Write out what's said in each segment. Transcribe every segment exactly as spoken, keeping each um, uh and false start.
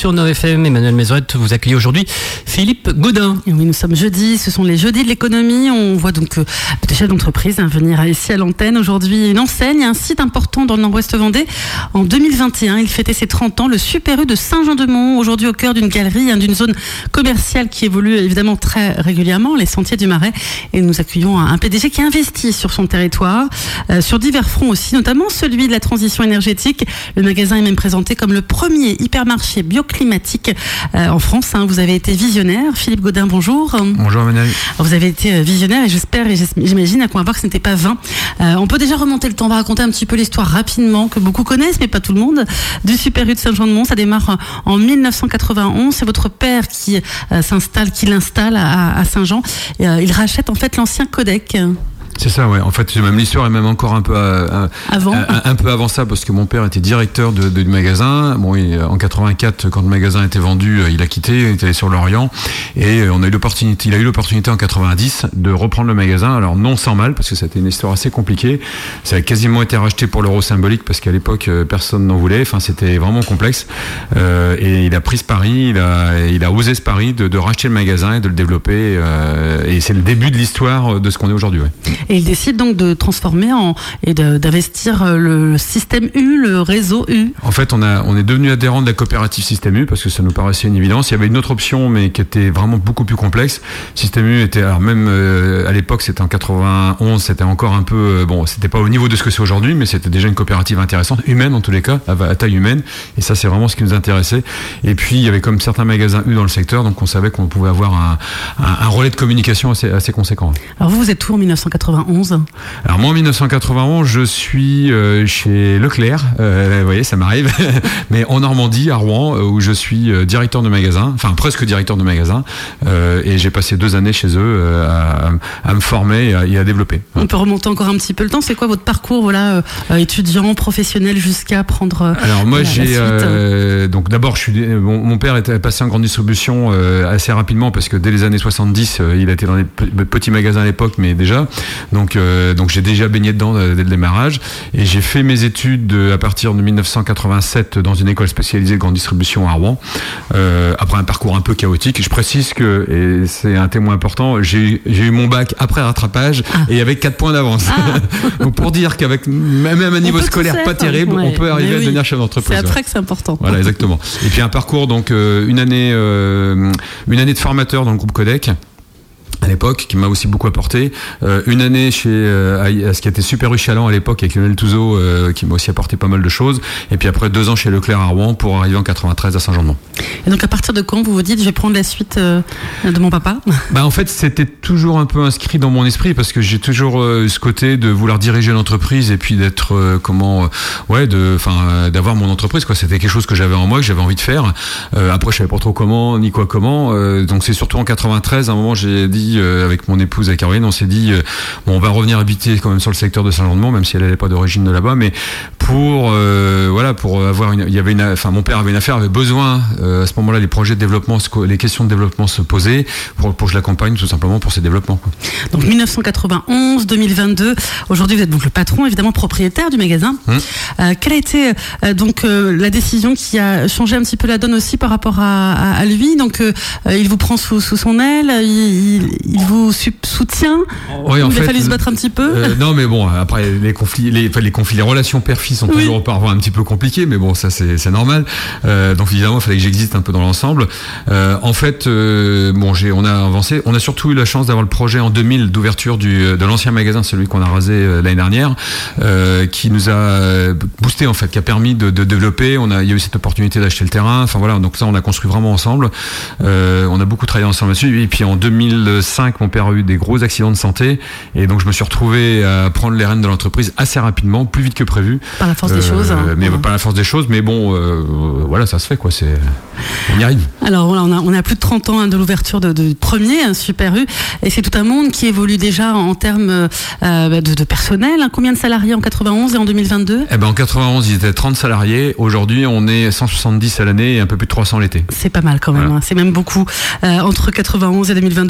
sur Nord F M. Emmanuel Maisonnette, vous accueillez aujourd'hui Philippe Gaudin. Et oui, nous sommes jeudi, ce sont les jeudis de l'économie. On voit donc euh, des chefs d'entreprise hein, venir ici à l'antenne. Aujourd'hui, une enseigne, un site important dans le Nord-Ouest Vendée. En deux mille vingt et un, il fêtait ses trente ans, le Super U de Saint-Jean-de-Mont, aujourd'hui au cœur d'une galerie, hein, d'une zone commerciale qui évolue évidemment très régulièrement, les Sentiers du Marais. Et nous accueillons un, un P D G qui investit sur son territoire, euh, sur divers fronts aussi, notamment celui de la transition énergétique. Le magasin est même présenté comme le premier hypermarché bioclimatique euh, en France. Hein. Vous avez été visionnaire. Philippe Gaudin, bonjour. Bonjour Emmanuel. Vous avez été visionnaire et j'espère et j'imagine qu'on va voir que ce n'était pas vain. Euh, on peut déjà remonter le temps. On va raconter un petit peu l'histoire rapidement, que beaucoup connaissent, mais pas tout le monde, du Super U de Saint-Jean-de-Mont. Ça démarre en mille neuf cent quatre-vingt-onze. C'est votre père qui euh, s'installe, qui l'installe à, à Saint-Jean. Et, euh, il rachète en fait l'ancien Codec. C'est ça, ouais. En fait, même l'histoire est même encore un peu à, à, avant, un, un peu avant ça, parce que mon père était directeur de, de, du magasin. Bon, il, en quatre-vingt-quatre, quand le magasin a été vendu, il a quitté, il était allé sur l'Orient, et on a eu l'opportunité. Il a eu l'opportunité en quatre-vingt-dix de reprendre le magasin. Alors non sans mal, parce que c'était une histoire assez compliquée. Ça a quasiment été racheté pour l'euro symbolique, parce qu'à l'époque personne n'en voulait. Enfin, c'était vraiment complexe. Euh, et il a pris ce pari, il a, il a osé ce pari de, de racheter le magasin et de le développer. Euh, et c'est le début de l'histoire de ce qu'on est aujourd'hui. Ouais. Et il décide donc de transformer en, et de, d'investir le système U, le réseau U. En fait, on, a, on est devenu adhérent de la coopérative Système U parce que ça nous paraissait une évidence. Il y avait une autre option, mais qui était vraiment beaucoup plus complexe. Système U était, alors même euh, à l'époque, c'était en quatre-vingt-onze, c'était encore un peu, euh, bon, c'était pas au niveau de ce que c'est aujourd'hui, mais c'était déjà une coopérative intéressante, humaine en tous les cas, à, à taille humaine. Et ça, c'est vraiment ce qui nous intéressait. Et puis, il y avait comme certains magasins U dans le secteur, donc on savait qu'on pouvait avoir un, un, un relais de communication assez, assez conséquent. Alors vous, vous êtes où en mille neuf cent quatre-vingt-onze ? Alors moi en mille neuf cent quatre-vingt-onze je suis euh, chez Leclerc, euh, vous voyez ça m'arrive, mais en Normandie à Rouen où je suis euh, directeur de magasin, enfin presque directeur de magasin euh, et j'ai passé deux années chez eux euh, à, à me former et à, et à développer. On peut remonter encore un petit peu le temps, c'est quoi votre parcours voilà, euh, étudiant, professionnel jusqu'à prendre Alors moi la, j'ai, la euh, donc d'abord je suis, mon, mon père était passé en grande distribution euh, assez rapidement parce que dès les années soixante-dix euh, il était dans des petits magasins à l'époque mais déjà. Donc, euh, donc j'ai déjà baigné dedans dès le démarrage et j'ai fait mes études à partir de mille neuf cent quatre-vingt-sept dans une école spécialisée de grande distribution à Rouen. Euh, après un parcours un peu chaotique, je précise que, et c'est un témoin important, j'ai, j'ai eu mon bac après rattrapage ah. et avec quatre points d'avance. Ah. Donc pour dire qu'avec même un niveau scolaire faire, pas terrible, ouais, on peut arriver à oui. devenir chef d'entreprise. C'est après ouais. que c'est important. Voilà, exactement. Et puis un parcours donc euh, une année, euh, une année de formateur dans le groupe Codec. À l'époque, qui m'a aussi beaucoup apporté. Euh, une année chez euh, à ce qui était Super U Chaland à l'époque avec Lionel Touzeau, euh, qui m'a aussi apporté pas mal de choses. Et puis après deux ans chez Leclerc à Rouen pour arriver en quatre-vingt-treize à Saint-Jean-de-Mont. Et donc à partir de quand vous vous dites je vais prendre la suite euh, de mon papa ? Bah en fait c'était toujours un peu inscrit dans mon esprit parce que j'ai toujours euh, ce côté de vouloir diriger l'entreprise et puis d'être euh, comment euh, ouais de enfin euh, d'avoir mon entreprise quoi. C'était quelque chose que j'avais en moi que j'avais envie de faire. Euh, après je savais pas trop comment ni quoi comment. Euh, donc c'est surtout en quatre-vingt-treize à un moment j'ai dit Euh, avec mon épouse, avec Caroline, on s'est dit euh, bon, on va revenir habiter quand même sur le secteur de Saint-Jean-de-Mont, même si elle n'avait pas d'origine de là-bas, mais pour euh, voilà, pour avoir une, il y avait une, enfin mon père avait une affaire, avait besoin euh, à ce moment-là les projets de développement, les questions de développement se posaient pour pour que je l'accompagne tout simplement pour ses développements. Quoi. Donc mille neuf cent quatre-vingt-onze, deux mille vingt-deux, aujourd'hui vous êtes donc le patron, évidemment propriétaire du magasin. Hum. Euh, quelle a été euh, donc euh, la décision qui a changé un petit peu la donne aussi par rapport à, à, à lui. Donc euh, il vous prend sous sous son aile, il, il il vous soutient. Oui, en il fait, a fallu se battre un petit peu. Euh, non, mais bon, après les conflits, les, enfin, les conflits, les relations père-fils sont toujours oui. parfois un petit peu compliquées, mais bon, ça c'est, c'est normal. Euh, donc évidemment, il fallait que j'existe un peu dans l'ensemble. Euh, en fait, euh, bon, j'ai, on a avancé. On a surtout eu la chance d'avoir le projet en deux mille d'ouverture du de l'ancien magasin, celui qu'on a rasé euh, l'année dernière, euh, qui nous a boosté en fait, qui a permis de, de développer. On a, il y a eu cette opportunité d'acheter le terrain. Enfin voilà, donc ça, on a construit vraiment ensemble. Euh, on a beaucoup travaillé ensemble là-dessus. Et puis en deux mille cinq, mon père a eu des gros accidents de santé et donc je me suis retrouvé à prendre les rênes de l'entreprise assez rapidement, plus vite que prévu. Par la force euh, des choses. Hein. Mais ouais. par la force des choses, mais bon, euh, voilà, ça se fait quoi. C'est, on y arrive. Alors voilà, on a, on a plus de trente ans hein, de l'ouverture de, de premier hein, Super U et c'est tout un monde qui évolue déjà en termes euh, de, de personnel. Hein. Combien de salariés en quatre-vingt-onze et en deux mille vingt-deux ? Eh ben en quatre-vingt-onze, ils étaient trente salariés. Aujourd'hui, on est cent soixante-dix à l'année et un peu plus de trois cents l'été. C'est pas mal quand même. Voilà. Hein. C'est même beaucoup. Euh, entre quatre-vingt-onze et deux mille vingt-deux aussi,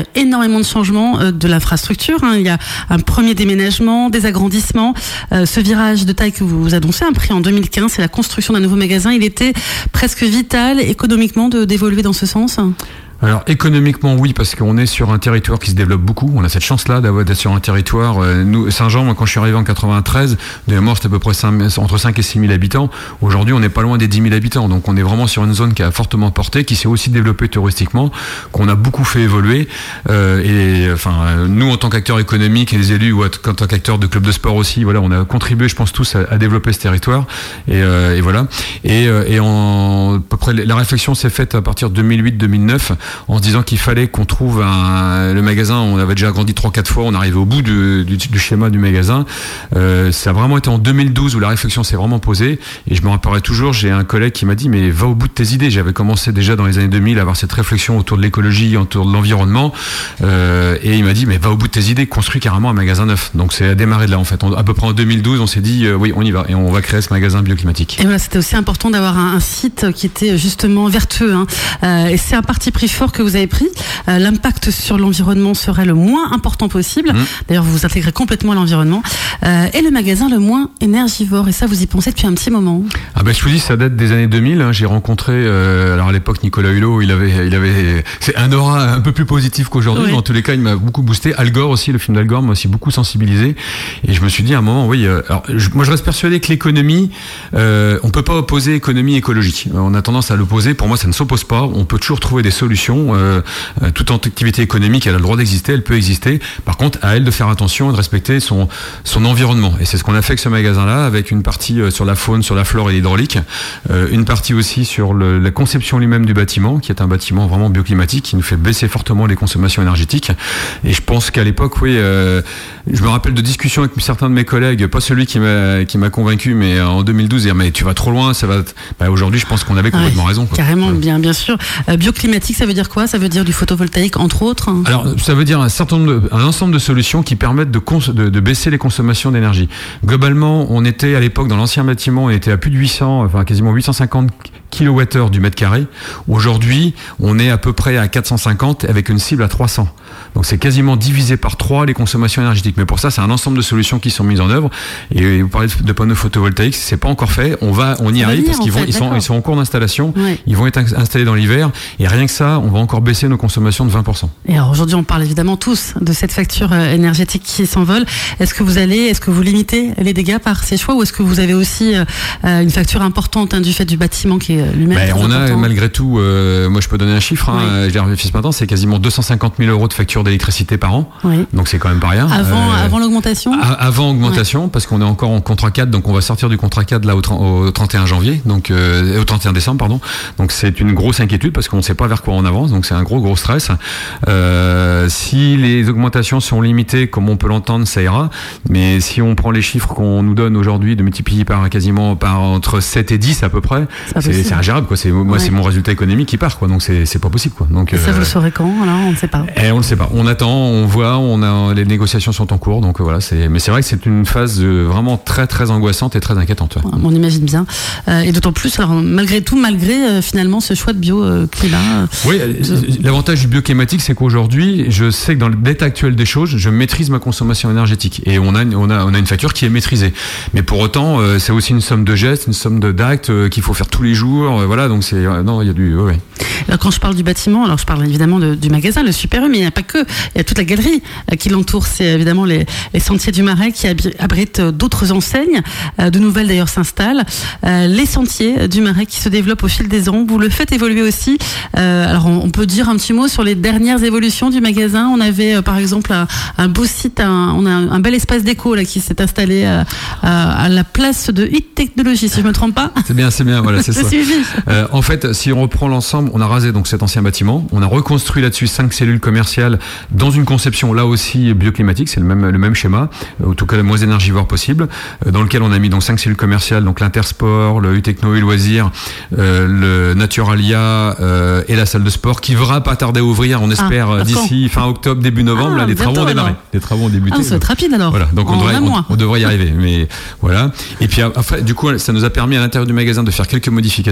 d'ailleurs énormément de changements euh, de l'infrastructure. Hein. Il y a un premier déménagement, des agrandissements. Euh, ce virage de taille que vous annoncez, un prix en deux mille quinze, c'est la construction d'un nouveau magasin. Il était presque vital économiquement de, d'évoluer dans ce sens. Alors économiquement oui, parce qu'on est sur un territoire qui se développe beaucoup. On a cette chance-là d'avoir d'être sur un territoire. Euh, nous, Saint-Jean, moi, quand je suis arrivé en quatre-vingt-treize, de mémoire c'était à peu près cinq, entre cinq et six mille habitants. Aujourd'hui, on n'est pas loin des dix mille habitants. Donc on est vraiment sur une zone qui a fortement porté, qui s'est aussi développée touristiquement, qu'on a beaucoup fait évoluer. Euh, et enfin, nous en tant qu'acteurs économiques et les élus, ou en tant qu'acteurs de clubs de sport aussi, voilà, on a contribué, je pense tous, à, à développer ce territoire. Et, euh, et voilà. Et, et en, à peu près, la réflexion s'est faite à partir de deux mille huit deux mille neuf. En se disant qu'il fallait qu'on trouve un, le magasin, on avait déjà agrandi trois quatre fois, on arrivait au bout du, du, du schéma du magasin. Euh, ça a vraiment été en deux mille douze où la réflexion s'est vraiment posée. Et je me rappellerai toujours, j'ai un collègue qui m'a dit mais va au bout de tes idées. J'avais commencé déjà dans les années deux mille à avoir cette réflexion autour de l'écologie, autour de l'environnement. Euh, et il m'a dit mais va au bout de tes idées, construis carrément un magasin neuf. Donc c'est à démarrer de là en fait. On, à peu près en deux mille douze, on s'est dit euh, oui on y va et on va créer ce magasin bioclimatique. Et voilà, c'était aussi important d'avoir un, un site qui était justement vertueux. Hein. Euh, et c'est un parti pris fort que vous avez pris. Euh, l'impact sur l'environnement serait le moins important possible. Mmh. D'ailleurs, vous vous intégrez complètement à l'environnement. Euh, et le magasin le moins énergivore. Et ça, vous y pensez depuis un petit moment. Ah ben, je vous dis, ça date des années deux mille. Hein. J'ai rencontré, euh, alors à l'époque, Nicolas Hulot. Il avait, il avait, c'est un aura un peu plus positif qu'aujourd'hui. Oui. Mais en tous les cas, il m'a beaucoup boosté. Al Gore aussi, le film d'Al Gore m'a aussi beaucoup sensibilisé. Et je me suis dit à un moment, oui. Euh, alors, je, moi, je reste persuadé que l'économie, euh, on peut pas opposer économie et écologie. On a tendance à l'opposer. Pour moi, ça ne s'oppose pas. On peut toujours trouver des solutions. Euh, toute activité économique, elle a le droit d'exister, elle peut exister. Par contre, à elle de faire attention et de respecter son, son environnement. Et c'est ce qu'on a fait avec ce magasin-là, avec une partie sur la faune, sur la flore et l'hydraulique, euh, une partie aussi sur le, la conception lui-même du bâtiment, qui est un bâtiment vraiment bioclimatique, qui nous fait baisser fortement les consommations énergétiques. Et je pense qu'à l'époque, oui, euh, je me rappelle de discussions avec certains de mes collègues, pas celui qui m'a, qui m'a convaincu, mais en deux mille douze, dire mais tu vas trop loin, ça va. Bah, aujourd'hui, je pense qu'on avait complètement ouais, raison. Quoi. Carrément, ouais. bien, bien sûr. Euh, bioclimatique, ça veut dire quoi ? Ça veut dire du photovoltaïque, entre autres. Alors, ça veut dire un certain nombre de, un ensemble de solutions qui permettent de, cons, de, de baisser les consommations d'énergie. Globalement, on était à l'époque dans l'ancien bâtiment, on était à plus de huit cents, enfin quasiment huit cent cinquante kilowattheures du mètre carré. Aujourd'hui, on est à peu près à quatre cent cinquante avec une cible à trois cents. Donc c'est quasiment divisé par trois les consommations énergétiques. Mais pour ça, c'est un ensemble de solutions qui sont mises en œuvre. Et vous parlez de panneaux photovoltaïques, c'est pas encore fait. On va, on y ça arrive venir, parce qu'ils vont, fait, ils sont, ils sont en cours d'installation. Ouais. Ils vont être installés dans l'hiver. Et rien que ça, on va encore baisser nos consommations de vingt pour cent. Et alors aujourd'hui, on parle évidemment tous de cette facture énergétique qui s'envole. Est-ce que vous allez, est-ce que vous limitez les dégâts par ces choix, ou est-ce que vous avez aussi euh, une facture importante hein, du fait du bâtiment qui est lui-même ben, on important. A malgré tout, euh, moi je peux donner un chiffre. Hein, oui. Je l'ai revérifié ce matin, c'est quasiment deux cent cinquante mille euros de facture d'électricité par an. Oui. Donc c'est quand même pas rien. Avant, euh, avant l'augmentation. A, avant augmentation, oui. Parce qu'on est encore en contrat cadre, donc on va sortir du contrat cadre là au, au trente et un janvier, donc euh, au trente et un décembre, pardon. Donc c'est une grosse inquiétude parce qu'on ne sait pas vers quoi on avance, donc c'est un gros gros stress. Euh, si les augmentations sont limitées, comme on peut l'entendre, ça ira. Mais si on prend les chiffres qu'on nous donne aujourd'hui, de multiplier par quasiment par entre sept et dix à peu près, c'est, c'est, c'est ingérable quoi. C'est moi ouais. c'est mon résultat économique qui part quoi. Donc c'est c'est pas possible quoi. Donc et ça euh, vous le saurez quand alors on ne sait pas. Et on ne sait pas. On attend, on voit, on a les négociations sont en cours. Donc voilà, c'est mais c'est vrai que c'est une phase vraiment très très angoissante et très inquiétante. Ouais. On imagine bien. Euh, et d'autant plus alors malgré tout, malgré euh, finalement ce choix de bio-climat. Euh, oui, je... l'avantage du bioclimatique, c'est qu'aujourd'hui, je sais que dans l'état actuel des choses, je maîtrise ma consommation énergétique et on a on a on a une facture qui est maîtrisée. Mais pour autant, euh, c'est aussi une somme de gestes, une somme de d'actes euh, qu'il faut faire tous les jours. Euh, voilà, donc c'est euh, non, il y a du. Ouais, ouais. Alors, quand je parle du bâtiment, alors je parle évidemment de, du magasin, le Super U, mais il n'y a pas que. Il y a toute la galerie euh, qui l'entoure. C'est évidemment les, les Sentiers du Marais qui abritent d'autres enseignes. Euh, de nouvelles d'ailleurs s'installent. Euh, les Sentiers du Marais qui se développent au fil des ans. Vous le faites évoluer aussi. Euh, alors on, on peut dire un petit mot sur les dernières évolutions du magasin. On avait euh, par exemple un, un beau site, un, on a un, un bel espace déco là qui s'est installé euh, à, à la place de Hit Technologies, si je me trompe pas. C'est bien, c'est bien, voilà, c'est ça. Euh, en fait, si on reprend l'ensemble, on a rasé donc cet ancien bâtiment, on a reconstruit là-dessus cinq cellules commerciales dans une conception là aussi bioclimatique, c'est le même le même schéma, en tout cas le moins énergivore possible, dans lequel on a mis donc cinq cellules commerciales, donc l'Intersport, le U-Techno, U-Loisirs, euh, le Naturalia euh, et la salle de sport qui va pas tarder à ouvrir, on espère ah, d'ici fin octobre, début novembre, ah, là les travaux ont démarré. Les travaux ont débuté. Ah, ça va être rapide alors. Voilà, donc on devrait, on, on devrait y arriver, mais voilà. Et puis après, du coup, ça nous a permis à l'intérieur du magasin de faire quelques modifications.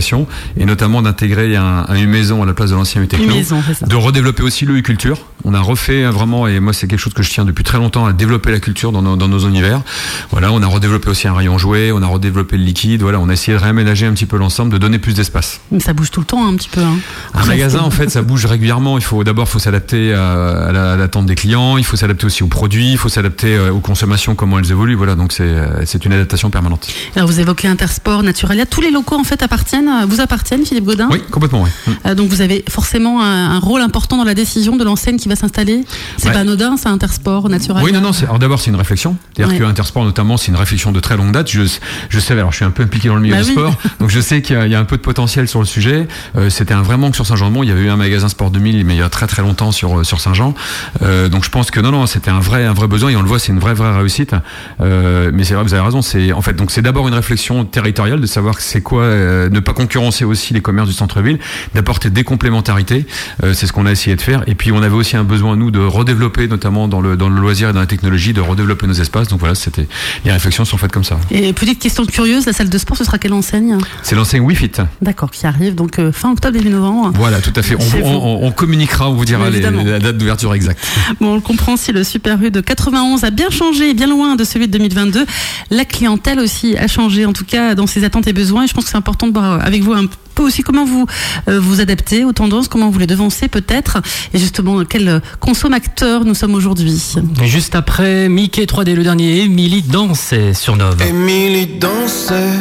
rénovation et notamment d'intégrer un, un U-Maison à la place de l'ancien U-Techno. U-Maison, c'est ça. De redévelopper aussi le U-Culture. On a refait vraiment, et moi c'est quelque chose que je tiens depuis très longtemps, à développer la culture dans nos, dans nos univers. Voilà, on a redéveloppé aussi un rayon jouet, on a redéveloppé le liquide. Voilà, on a essayé de réaménager un petit peu l'ensemble, de donner plus d'espace. Mais ça bouge tout le temps un petit peu. Hein. Un Presque. magasin, en fait, ça bouge régulièrement. Il faut d'abord, faut s'adapter à, à, la, à l'attente des clients. Il faut s'adapter aussi aux produits. Il faut s'adapter aux consommations, comment elles évoluent. Voilà, donc c'est, c'est une adaptation permanente. Alors vous évoquez Intersport, Naturalia. Tous les locaux en fait appartiennent, vous appartiennent, Philippe Gaudin ? Oui, complètement. Oui. Euh, donc vous avez forcément un, un rôle important dans la décision de l'enseigne qui va s'installer. C'est ouais. pas anodin, c'est Intersport, Naturalia. Oui, non, non. C'est, alors d'abord, c'est une réflexion. C'est-à-dire ouais. que Intersport, notamment, c'est une réflexion de très longue date. Je, je sais, alors je suis un peu impliqué dans le milieu bah du oui. sport, donc je sais qu'il y a, il y a un peu de potentiel sur le sujet. Euh, c'était un vrai manque sur Saint-Jean-de-Mont. Il y avait eu un magasin Sport deux mille, mais il y a très très longtemps sur sur Saint-Jean. Euh, donc je pense que non, non, c'était un vrai un vrai besoin et on le voit, c'est une vraie vraie réussite. Euh, mais c'est vrai, vous avez raison. C'est en fait donc c'est d'abord une réflexion territoriale de savoir c'est quoi, euh, ne pas concurrencer aussi les commerces du centre-ville, d'apporter des complémentarités. Euh, c'est ce qu'on a essayé de faire. Et puis on avait aussi un besoin nous de redévelopper, notamment dans le dans le loisir et dans la technologie, de redévelopper nos espaces. Donc voilà, c'était les réflexions sont faites comme ça. Et petite question curieuse, la salle de sport, ce sera quelle enseigne ? C'est l'enseigne WeFit. D'accord, qui arrive donc euh, fin octobre, début novembre. Voilà, tout à fait. On, on, on communiquera, on vous dira les, la date d'ouverture exacte. Bon, on le comprend, si le Super U de quatre-vingt-onze a bien changé, bien loin de celui de deux mille vingt-deux, la clientèle aussi a changé, en tout cas dans ses attentes et besoins. Et je pense que c'est important de voir avec vous un peu aussi comment vous euh, vous adaptez aux tendances, comment vous les devancez peut-être, et justement quel consommateur nous sommes aujourd'hui. Et juste après Mickey trois D, le dernier, Émilie dansait sur Nova. Émilie dansait,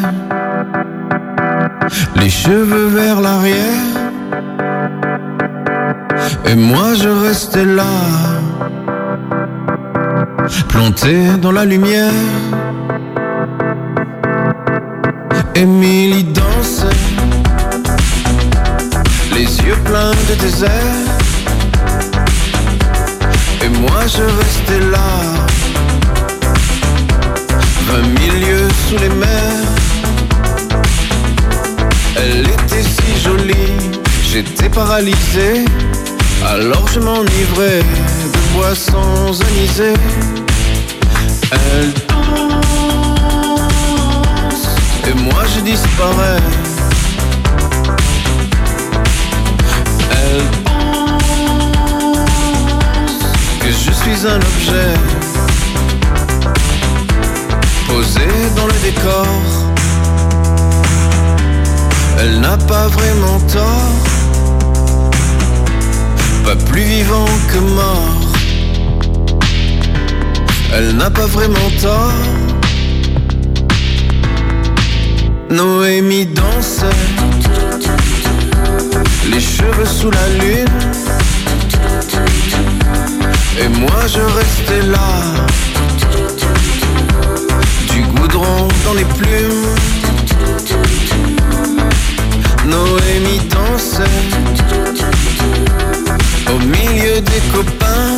les cheveux vers l'arrière, et moi je restais là, planté dans la lumière. Émilie dansait, les yeux pleins de désert, et moi je restais là, vingt mille lieues sous les mers. Elle était si jolie, j'étais paralysé, alors je m'enivrais de boissons anisées. Elle danse, et moi je disparais. Elle pense que je suis un objet posé dans le décor. Elle n'a pas vraiment tort, pas plus vivant que mort. Elle n'a pas vraiment tort. Noémie dansait, les cheveux sous la lune, et moi je restais là, du goudron dans les plumes. Noémie dansait, au milieu des copains,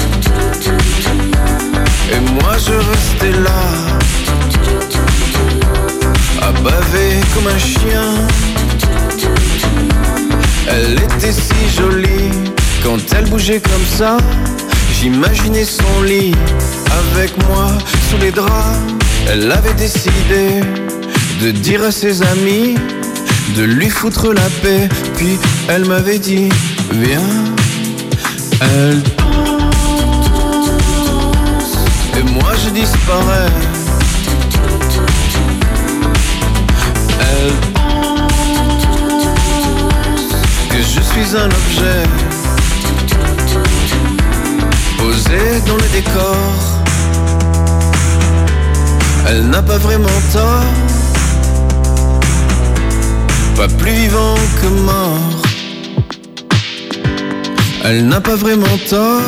et moi je restais là, à baver comme un chien. Elle était si jolie, quand elle bougeait comme ça, j'imaginais son lit, avec moi sous les draps. Elle avait décidé de dire à ses amis de lui foutre la paix, puis elle m'avait dit viens. Elle danse, et moi je disparais. Elle pense que je suis un objet posé dans le décor. Elle n'a pas vraiment tort, pas plus vivant que mort. Elle n'a pas vraiment tort.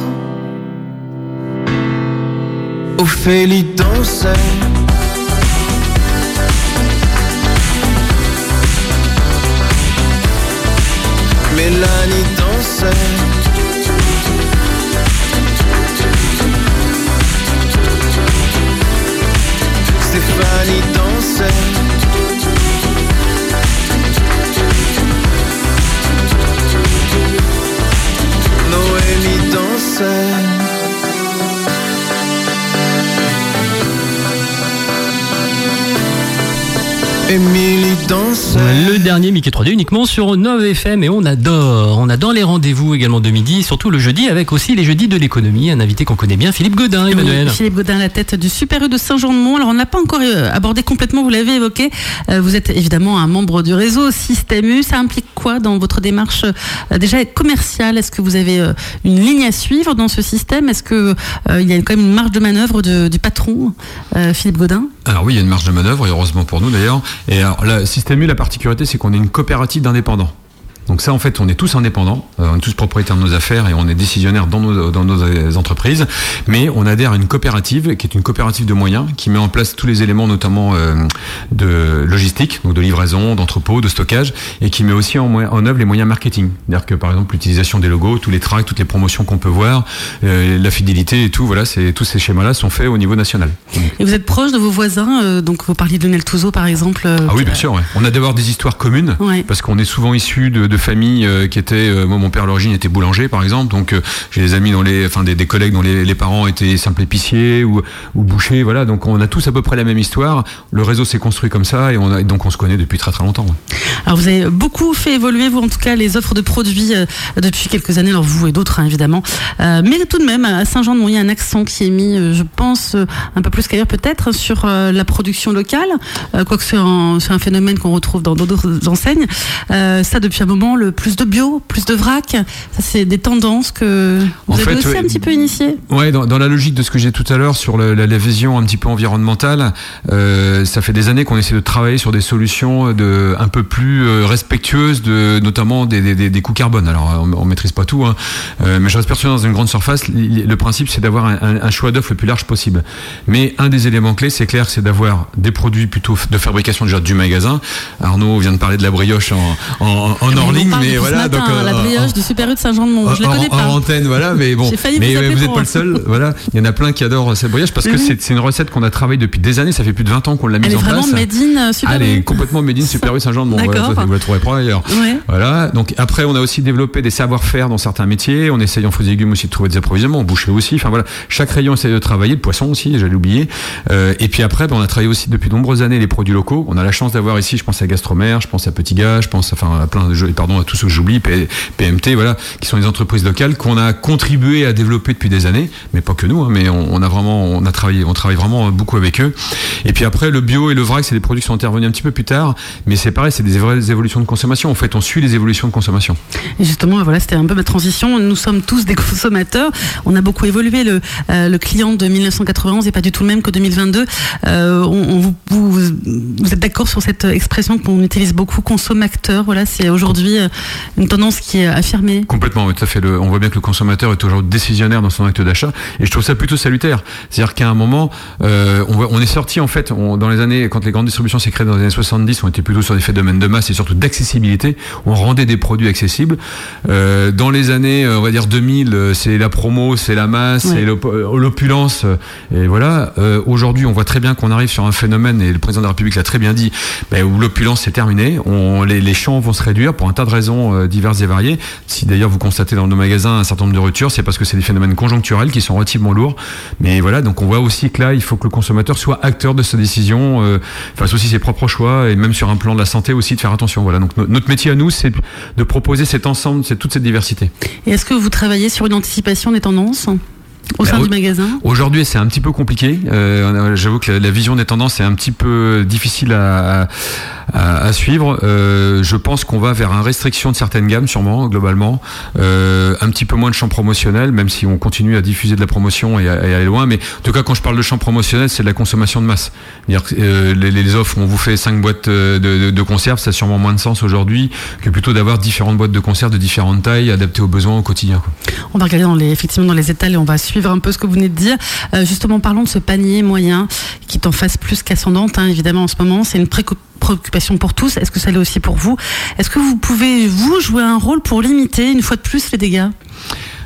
Ophélie dansait, Mélanie dansait, Stéphanie dansait, Noémie dansait. Émilie dansait. Le dernier Mickey trois D uniquement sur Nove F M et on adore. On adore les rendez-vous également de midi, surtout le jeudi avec aussi les jeudis de l'économie. Un invité qu'on connaît bien, Philippe Godin, Emmanuel. Oui, Philippe Godin, la tête du Super U de Saint-Jean-de-Mont. Alors on n'a pas encore abordé complètement, vous l'avez évoqué. Vous êtes évidemment un membre du réseau Système U. Ça implique quoi dans votre démarche déjà commerciale? Est-ce que vous avez une ligne à suivre dans ce système? Est-ce que euh, il y a quand même une marge de manœuvre de, du patron, euh, Philippe Godin? Alors oui, il y a une marge de manœuvre, et heureusement pour nous d'ailleurs. Et alors, le Système U, la particularité, c'est qu'on est une coopérative d'indépendants. Donc ça, en fait, on est tous indépendants, euh, on est tous propriétaires de nos affaires et on est décisionnaires dans nos, dans nos entreprises, mais on adhère à une coopérative qui est une coopérative de moyens, qui met en place tous les éléments, notamment euh, de logistique, donc de livraison, d'entrepôt, de stockage, et qui met aussi en, en œuvre les moyens marketing. C'est-à-dire que, par exemple, l'utilisation des logos, tous les tracts, toutes les promotions qu'on peut voir, euh, la fidélité et tout, voilà, c'est, tous ces schémas-là sont faits au niveau national. Et vous êtes proche de vos voisins, euh, donc vous parliez de Lionel Touzeau, par exemple. Euh, ah oui, bien sûr, ouais. On a d'abord des histoires communes, ouais. Parce qu'on est souvent issus de, de de familles euh, qui étaient, euh, moi mon père à l'origine était boulanger par exemple, donc euh, j'ai des amis dont les, enfin des, des collègues dont les, les parents étaient simples épiciers ou, ou bouchers, voilà, donc on a tous à peu près la même histoire. Le réseau s'est construit comme ça et on a, donc on se connaît depuis très très longtemps. Alors vous avez beaucoup fait évoluer, vous en tout cas, les offres de produits euh, depuis quelques années, alors vous et d'autres hein, évidemment, euh, mais tout de même à Saint-Jean-de-Mont il y a un accent qui est mis, euh, je pense euh, un peu plus qu'ailleurs peut-être, sur euh, la production locale, euh, quoique c'est un, c'est un phénomène qu'on retrouve dans d'autres enseignes. Euh, ça depuis un moment, le plus de bio, plus de vrac, ça c'est des tendances que vous en avez fait, aussi ouais, un petit peu initiées. Ouais, dans, dans la logique de ce que j'ai dit tout à l'heure sur le, la, la vision un petit peu environnementale, euh, ça fait des années qu'on essaie de travailler sur des solutions de, un peu plus euh, respectueuses, de, notamment des, des, des coûts carbone. Alors on, on maîtrise pas tout, hein, euh, mais je reste persuadé dans une grande surface, le, le principe c'est d'avoir un, un, un choix d'offre le plus large possible. Mais un des éléments clés, c'est clair, c'est d'avoir des produits plutôt de fabrication déjà du magasin. Arnaud vient de parler de la brioche en, en, en hors ligne, mais voilà. Matin, donc, euh, la brioche du Super U de Saint-Jean-de-Mont, euh, je la connais en, pas. En antenne, voilà, mais bon. Mais vous n'êtes pas le seul, voilà. Il y en a plein qui adorent cette brioche parce que mm-hmm. c'est, c'est une recette qu'on a travaillé depuis des années. Ça fait plus de vingt ans qu'on l'a mise en place. Elle est vraiment made in Super U. Elle est complètement made in Super U Saint-Jean-de-Mont. Voilà, vous la trouverez pas ailleurs. Ouais. Voilà. Donc après, on a aussi développé des savoir-faire dans certains métiers. On essaye en fruits et légumes aussi de trouver des approvisionnements, en boucherie aussi. Enfin voilà, chaque rayon essaie de travailler. Le poisson aussi, j'allais oublier. Euh, et puis après, ben, on a travaillé aussi depuis de nombreuses années les produits locaux. On a la chance d'avoir ici, je pense à Gastromère, je pense à Petit Gars, je pense enfin à plein de jeux, pardon à tous ceux que j'oublie, P M T, voilà, qui sont des entreprises locales qu'on a contribué à développer depuis des années, mais pas que nous, hein, mais on, on a vraiment, on a travaillé, on travaille vraiment beaucoup avec eux. Et puis après, le bio et le vrac, c'est des produits qui sont intervenus un petit peu plus tard, mais c'est pareil, c'est des vraies évolutions de consommation. En fait, on suit les évolutions de consommation. Et justement, voilà, c'était un peu ma transition. Nous sommes tous des consommateurs. On a beaucoup évolué. Le, euh, le client de dix-neuf cent quatre-vingt-onze n'est pas du tout le même que deux mille vingt-deux. Euh, on, on, vous, vous, vous êtes d'accord sur cette expression qu'on utilise beaucoup, consommateur. Voilà, c'est aujourd'hui une tendance qui est affirmée. Complètement, oui, tout à fait. Le, on voit bien que le consommateur est aujourd'hui décisionnaire dans son acte d'achat, et je trouve ça plutôt salutaire. C'est-à-dire qu'à un moment, euh, on, voit, on est sorti en fait, on, dans les années, quand les grandes distributions s'est créées dans les années soixante-dix, on était plutôt sur des phénomènes de masse et surtout d'accessibilité. On rendait des produits accessibles. Euh, dans les années, on va dire deux mille, c'est la promo, c'est la masse, ouais. C'est l'opulence, et voilà. Euh, aujourd'hui, on voit très bien qu'on arrive sur un phénomène, et le président de la République l'a très bien dit, bah, où l'opulence c'est terminé. On, les, les champs vont se réduire pour un tas de raisons euh, diverses et variées. Si d'ailleurs vous constatez dans nos magasins un certain nombre de ruptures, c'est parce que c'est des phénomènes conjoncturels qui sont relativement lourds. Mais voilà, donc on voit aussi que là, il faut que le consommateur soit acteur de sa décision, euh, fasse aussi ses propres choix, et même sur un plan de la santé aussi de faire attention. Voilà, donc no- notre métier à nous, c'est de proposer cet ensemble, c'est toute cette diversité. Et est-ce que vous travaillez sur une anticipation des tendances au sein ben, du magasin? Aujourd'hui, c'est un petit peu compliqué. Euh, j'avoue que la, la vision des tendances est un petit peu difficile à, à, à suivre. Euh, je pense qu'on va vers une restriction de certaines gammes, sûrement, globalement. Euh, un petit peu moins de champs promotionnels, même si on continue à diffuser de la promotion et à, et à aller loin. Mais en tout cas, quand je parle de champs promotionnels, c'est de la consommation de masse. C'est-à-dire, euh, les, les offres où on vous fait cinq boîtes de, de, de conserve, ça a sûrement moins de sens aujourd'hui que plutôt d'avoir différentes boîtes de conserve de différentes tailles, adaptées aux besoins au quotidien, quoi. On va regarder dans les, effectivement dans les étals et on va suivre un peu ce que vous venez de dire. Euh, justement, parlons de ce panier moyen qui est en phase plus qu'ascendante, hein, évidemment, en ce moment. C'est une pré- préoccupation pour tous. Est-ce que ça l'est aussi pour vous? Est-ce que vous pouvez, vous, jouer un rôle pour limiter, une fois de plus, les dégâts?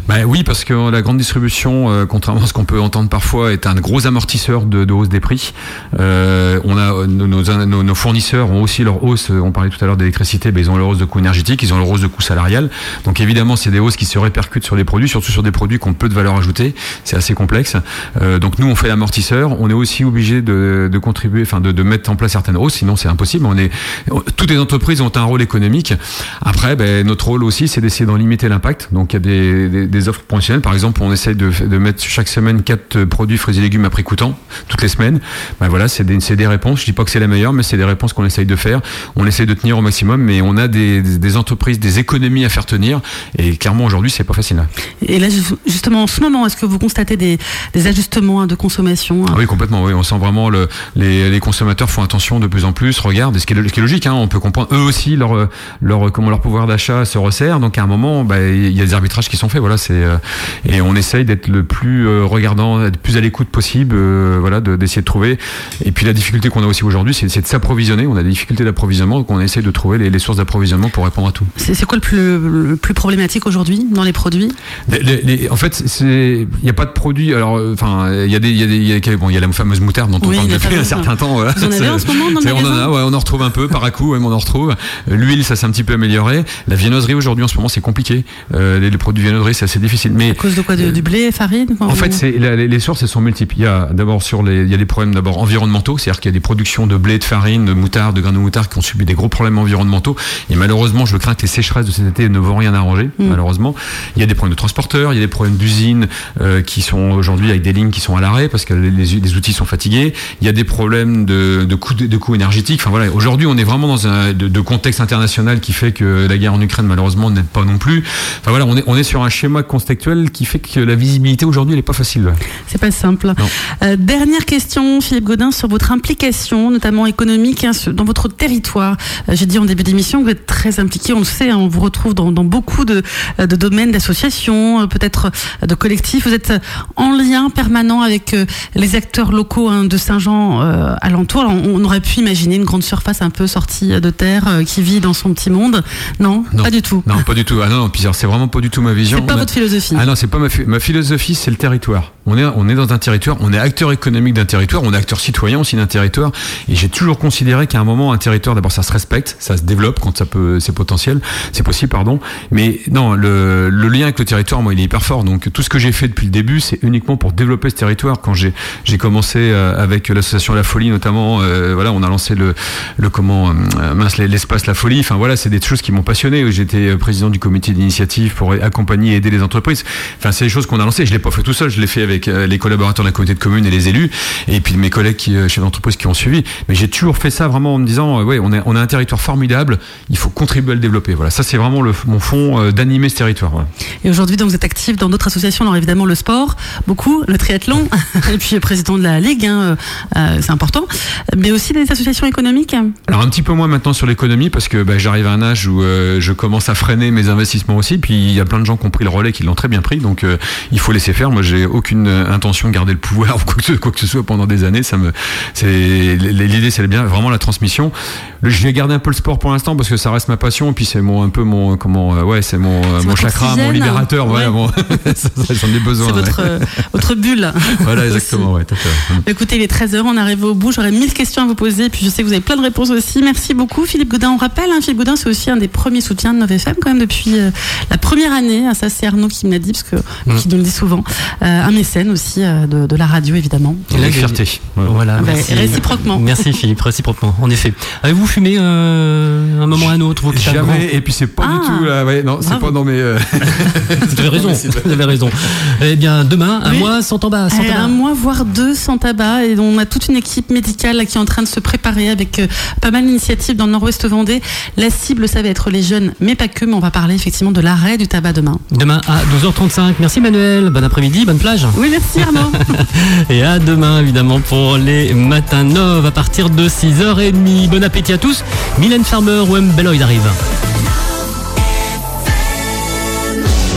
Bah oui, parce que la grande distribution, euh, contrairement à ce qu'on peut entendre parfois, est un gros amortisseur de, de hausse des prix. Euh, on a nos, nos, nos fournisseurs ont aussi leur hausse. On parlait tout à l'heure d'électricité, bah, ils ont leur hausse de coût énergétique, ils ont leur hausse de coût salarial. Donc évidemment, c'est des hausses qui se répercutent sur des produits, surtout sur des produits qui ont peu de valeur ajoutée. C'est assez complexe. Euh, donc nous, on fait l'amortisseur. On est aussi obligé de, de contribuer, enfin de, de mettre en place certaines hausses, sinon c'est impossible. On est, toutes les entreprises ont un rôle économique. Après, bah, notre rôle aussi, c'est d'essayer d'en limiter l'impact. Donc il y a des, des, des offres promotionnelles. Par exemple, on essaye de, de mettre chaque semaine quatre produits fruits et légumes à prix coûtant toutes les semaines. Ben voilà, c'est des, c'est des réponses. Je dis pas que c'est la meilleure, mais c'est des réponses qu'on essaye de faire. On essaye de tenir au maximum, mais on a des, des, des entreprises, des économies à faire tenir. Et clairement, aujourd'hui, c'est pas facile. Et là, justement, en ce moment, est-ce que vous constatez des, des ajustements de consommation? Ah oui, complètement. Oui, on sent vraiment le, les, les consommateurs font attention de plus en plus. Regardent, ce qui est, ce qui est logique. Hein, on peut comprendre. Eux aussi, leur, leur, comment leur pouvoir d'achat se resserre. Donc à un moment, ben, il y a des arbitrages qui sont faits. Voilà, c'est euh, et on essaye d'être le plus euh, regardant, le plus à l'écoute possible, euh, voilà, de, d'essayer de trouver. Et puis la difficulté qu'on a aussi aujourd'hui, c'est, c'est de s'approvisionner. On a des difficultés d'approvisionnement, donc on essaye de trouver les, les sources d'approvisionnement pour répondre à tout. C'est, c'est quoi le plus, le plus problématique aujourd'hui dans les produits? les, les, les, En fait, c'est, il n'y a pas de produits. Alors, enfin, il y a des, il y a des, il y a, bon, il y a la fameuse moutarde dont on oui, parle depuis un certain temps. Voilà. Vous en avez en ce moment dans le magasin? On en a, ouais, on en retrouve un peu par à coup, ouais, on en retrouve. L'huile, ça s'est un petit peu amélioré. La viennoiserie aujourd'hui, en ce moment, c'est compliqué. Euh, les, les produits de viennoiserie, c'est assez difficile. Mais à cause de quoi, de, du blé, farine? En fait, c'est, les, les sources, elles sont multiples. Il y a d'abord sur les, il y a des problèmes d'abord environnementaux, c'est-à-dire qu'il y a des productions de blé, de farine, de moutarde, de grains de moutarde qui ont subi des gros problèmes environnementaux. Et malheureusement, je crains que les sécheresses de cet été ne vont rien arranger. Mmh. Malheureusement, il y a des problèmes de transporteurs, il y a des problèmes d'usines euh, qui sont aujourd'hui avec des lignes qui sont à l'arrêt parce que les, les, les outils sont fatigués. Il y a des problèmes de, de coûts de, de coûts énergétiques. Enfin voilà, aujourd'hui, on est vraiment dans un de, de contexte international qui fait que la guerre en Ukraine, malheureusement, n'aide pas non plus. Enfin voilà, on est on est sur un schéma contextuel qui fait que la visibilité aujourd'hui, elle est pas facile. C'est pas simple. Euh, dernière question, Philippe Gaudin, sur votre implication, notamment économique, hein, dans votre territoire. Euh, j'ai dit en début d'émission que vous êtes très impliqué, on le sait, hein, on vous retrouve dans, dans beaucoup de, de domaines, d'associations, peut-être de collectifs. Vous êtes en lien permanent avec euh, les acteurs locaux, hein, de Saint-Jean euh, alentour. Alors, on, on aurait pu imaginer une grande surface un peu sortie de terre euh, qui vit dans son petit monde. Non, non, pas du tout. Non, pas du tout. Ah non, non, puis c'est vraiment pas du tout ma vision. C'est pas on votre a... philosophie. Ah non, c'est pas ma, ma philosophie, c'est le territoire. On est, on est dans un territoire, on est acteur économique d'un territoire, on est acteur citoyen aussi d'un territoire. Et j'ai toujours considéré qu'à un moment, un territoire, d'abord, ça se respecte, ça se développe quand ça peut, c'est potentiel, c'est possible, pardon. Mais non, le, le lien avec le territoire, moi, il est hyper fort. Donc, tout ce que j'ai fait depuis le début, c'est uniquement pour développer ce territoire. Quand j'ai, j'ai commencé euh, avec l'association La Folie, notamment, euh, voilà, on a lancé le, le comment, euh, mince, l'espace La Folie. Enfin, voilà, c'est des choses qui m'ont passionné. J'étais président du comité d'initiative pour accompagner et aider les entreprises. Enfin, c'est des choses qu'on a lancées. Je l'ai pas fait tout seul, je l'ai fait avec les collaborateurs de la communauté de communes et les élus, et puis mes collègues qui, chefs d'entreprise qui ont suivi. Mais j'ai toujours fait ça vraiment en me disant, euh, ouais, on, est, on a un territoire formidable, il faut contribuer à le développer. Voilà, ça c'est vraiment le, mon fond euh, d'animer ce territoire. Voilà. Et aujourd'hui, donc, vous êtes actif dans d'autres associations, alors évidemment le sport, beaucoup, le triathlon, et puis président de la Ligue, hein, euh, c'est important, mais aussi des associations économiques. Alors un petit peu moins maintenant sur l'économie, parce que bah, j'arrive à un âge où euh, je commence à freiner mes investissements aussi, puis il y a plein de gens qui ont pris le relais, qui l'ont très bien pris, donc euh, il faut laisser faire. Moi, j'ai aucune intention de garder le pouvoir ou quoi que, ce, quoi que ce soit pendant des années. Ça me, c'est, l'idée, c'est bien vraiment la transmission. Le, je vais garder un peu le sport pour l'instant parce que ça reste ma passion, et puis c'est mon, un peu mon, comment, euh, ouais, c'est mon, c'est mon chakra, mon libérateur. Ouais. Voilà, bon, ça, ça, j'en ai besoin. C'est ouais. votre, euh, votre bulle. Voilà, exactement. Ouais, tout à fait. Écoutez, il est treize heures, on arrive au bout. J'aurais mille questions à vous poser, et puis je sais que vous avez plein de réponses aussi. Merci beaucoup, Philippe Gaudin. On rappelle, hein, Philippe Gaudin, c'est aussi un des premiers soutiens de neuf F M quand même depuis euh, la première année. Ah, ça, c'est Arnaud qui me l'a dit, parce que mmh. qui nous le dit souvent. Euh, un mécène aussi euh, de, de la radio, évidemment. Et la fierté. Voilà. voilà bah, merci. Réciproquement. Merci Philippe, réciproquement. En effet. Avez-vous fumé euh, un moment à un autre? Jamais. Et puis c'est pas ah. du tout. Là, ouais, non, c'est Bravo. Pas dans mes. Euh... Vous avez raison. Vous avez raison. Eh bien, demain, un oui. mois sans tabac. Sans tabac. Un mois, voire deux sans tabac. Et on a toute une équipe médicale là, qui est en train de se préparer avec euh, pas mal d'initiatives dans le Nord-Ouest Vendée. La cible, ça va être les jeunes, mais pas que. Mais on va parler effectivement de l'arrêt du tabac demain. Demain à douze heures trente-cinq. Merci Manuel. Bon après-midi, bonne plage. Oui, merci Arnaud. Et à demain, évidemment, pour les matins Nov à partir de six heures trente. Bon appétit à tous. Mylène Farmer, Wem Belloyd arrive.